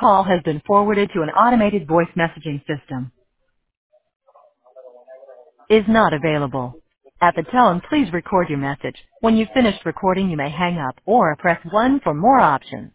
call has been forwarded to an automated voice messaging system. Is not available. At the tone, please record your message. When you've finished recording, you may hang up or press 1 for more options.